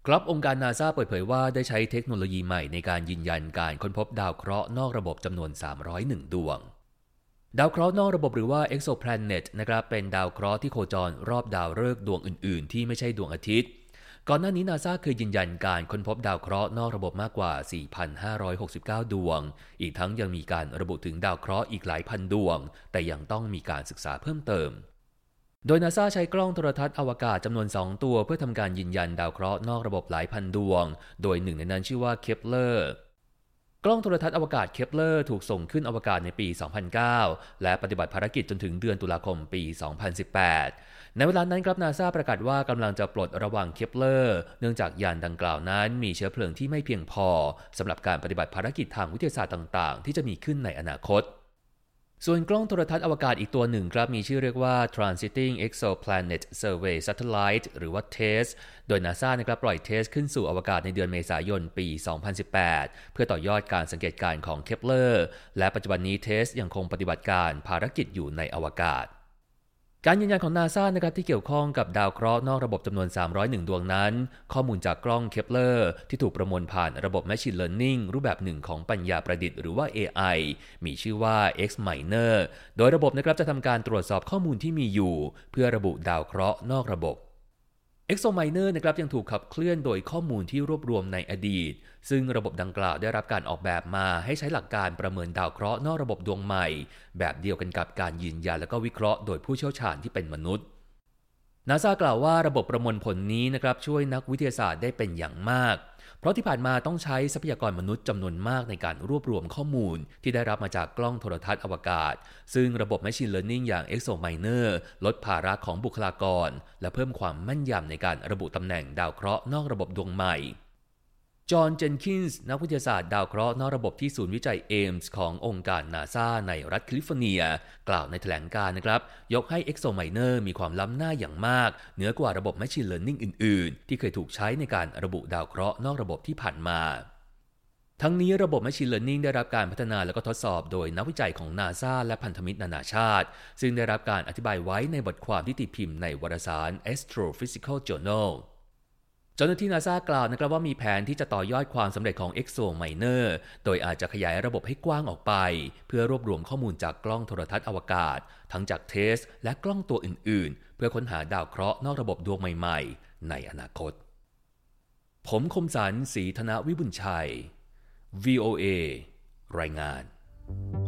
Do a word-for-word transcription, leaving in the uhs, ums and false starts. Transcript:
ครับองค์การนาซาเปิดเผยว่าได้ใช้เทคโนโลยีใหม่ในการยืนยันการค้นพบดาวเคราะห์นอกระบบจำนวนสามร้อยเอ็ดดวงดาวเคราะห์นอกระบบหรือว่า exoplanet นะครับเป็นดาวเคราะห์ที่โคจรรอบดาวฤกษ์ดวงอื่นๆที่ไม่ใช่ดวงอาทิตย์ก่อนหน้านี้นาซาเคยยืนยันการค้นพบดาวเคราะห์นอกระบบมากกว่า สี่พันห้าร้อยหกสิบเก้า ดวงอีกทั้งยังมีการระบุถึงดาวเคราะห์อีกหลายพันดวงแต่ยังต้องมีการศึกษาเพิ่มเติมโดยนาซาใช้กล้องโทรทัศน์อวกาศจำนวนสองตัวเพื่อทำการยืนยันดาวเคราะห์นอกระบบหลายพันดวงโดยหนึ่งในนั้นชื่อว่าเคปเลอร์กล้องโทรทัศน์อวกาศเคปเลอร์ถูกส่งขึ้นอวกาศในปี สองพันเก้า และปฏิบัติภารกิจจนถึงเดือนตุลาคมปี สองพันสิบแปด ในเวลานั้นครับนาซาประกาศว่ากำลังจะปลดระวางเคปเลอร์เนื่องจากยานดังกล่าวนั้นมีเชื้อเพลิงที่ไม่เพียงพอสำหรับการปฏิบัติภารกิจทางวิทยาศาสตร์ต่างๆที่จะมีขึ้นในอนาคตส่วนกล้องโทรทัศน์อวกาศอีกตัวหนึ่งครับมีชื่อเรียกว่า Transiting Exoplanet Survey Satellite หรือว่า ที อี เอส โดย NASA นะครับปล่อย ที อี เอส ขึ้นสู่อวกาศในเดือนเมษายนปี สองพันสิบแปด เพื่อต่อยอดการสังเกตการณ์ของ Kepler และปัจจุบันนี้ ที อี เอส ยังคงปฏิบัติการภารกิจอยู่ในอวกาศการยืนยันของ NASA นะครับที่เกี่ยวข้องกับดาวเคราะห์นอกระบบจำนวนสามร้อยเอ็ดดวงนั้นข้อมูลจากกล้องเคปเลอร์ที่ถูกประมวลผ่านระบบ Machine Learning รูปแบบหนึ่งของปัญญาประดิษฐ์หรือว่า เอ ไอ มีชื่อว่า X-Miner โดยระบบนะครับจะทำการตรวจสอบข้อมูลที่มีอยู่เพื่อระบุดาวเคราะห์นอกระบบ Exominer นะครับยังถูกขับเคลื่อนโดยข้อมูลที่รวบรวมในอดีตซึ่งระบบดังกล่าวได้รับการออกแบบมาให้ใช้หลักการประเมินดาวเคราะห์นอกระบบดวงใหม่แบบเดียวกันกับการยืนยันและก็วิเคราะห์โดยผู้เชี่ยวชาญที่เป็นมนุษย์ NASA กล่าวว่าระบบประมวลผลนี้นะครับช่วยนักวิทยาศาสตร์ได้เป็นอย่างมากเพราะที่ผ่านมาต้องใช้ทรัพยากรมนุษย์จำนวนมากในการรวบรวมข้อมูลที่ได้รับมาจากกล้องโทรทัศน์อวกาศซึ่งระบบ Machine Learning อย่าง Exominer ลดภาระของบุคลากรและเพิ่มความแม่นยำในการระบุตำแหน่งดาวเคราะห์นอกระบบดวงใหม่จอห์น เจนคินส์นักวิทยาศาสตร์ดาวเคราะห์นอกระบบที่ศูนย์วิจัยเอมส์ขององค์การนาซาในรัฐแคลิฟอร์เนียกล่าวในแถลงการณ์นะครับยกให้ Exominer มีความล้ำหน้าอย่างมากเหนือกว่าระบบ Machine Learning อื่นๆที่เคยถูกใช้ในการระบุดาวเคราะห์นอกระบบที่ผ่านมาทั้งนี้ระบบ Machine Learning ได้รับการพัฒนาและก็ทดสอบโดยนักวิจัยของ NASA และพันธมิตรนานาชาติซึ่งได้รับการอธิบายไว้ในบทความที่ตีพิมพ์ในวารสาร Astrophysical Journalเจ้าหน้าที่ NASA กล่าวนะครับว่ามีแผนที่จะต่อยอดความสำเร็จของ Exominer โดยอาจจะขยายระบบให้กว้างออกไปเพื่อรวบรวมข้อมูลจากกล้องโทรทัศน์อวกาศทั้งจากเทสและกล้องตัวอื่นๆเพื่อค้นหาดาวเคราะห์นอกระบบดวงใหม่ๆในอนาคตผมคมสันต์ ศรีธนวิบุญชัย วี โอ เอ รายงาน